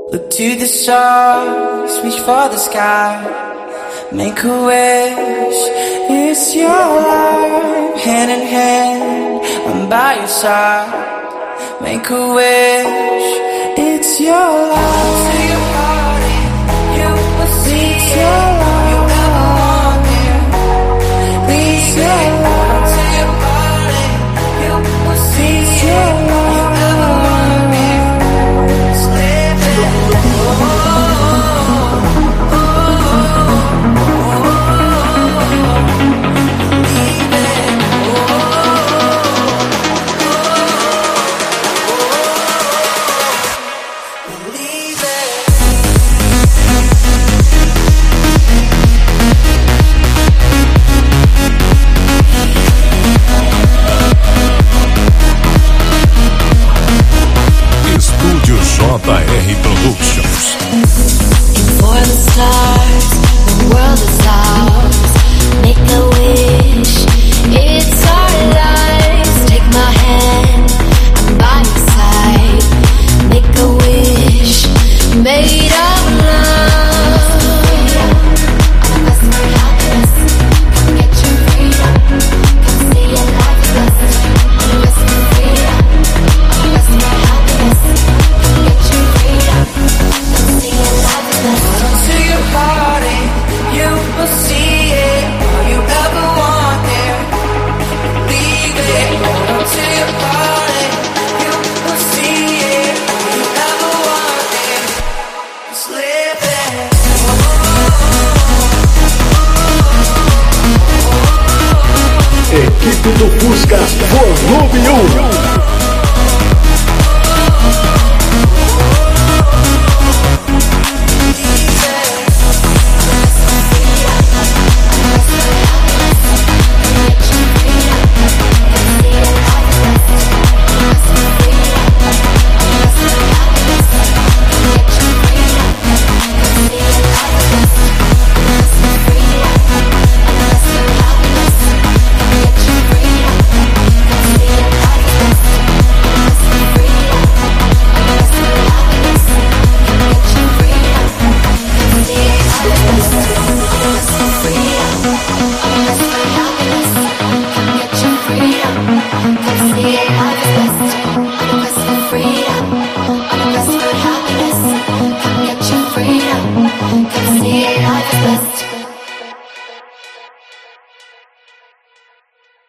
Look to the stars, reach for the sky. Make a wish, it's your life. Hand in hand, I'm by your side. Make a wish, it's your life. To your party, you will see it's your life. You never want it, leave it. To your party, you will see it's your life. You never want it, just live it. JR Productions. For the stars, the world is ours. Make a wish, it's our lives. Take my hand, I'm by your side. Make a wish, made of love. I'm a quest for happiness. Come get your freedom. Come see your life blessed. I'm a quest for freedom. I'm a quest for happiness. To your party, you will see it. All you ever want there, leave it. To your party, you will see it. All you ever want there, just live it. Equipe do Fusca, volume 1. Come see it,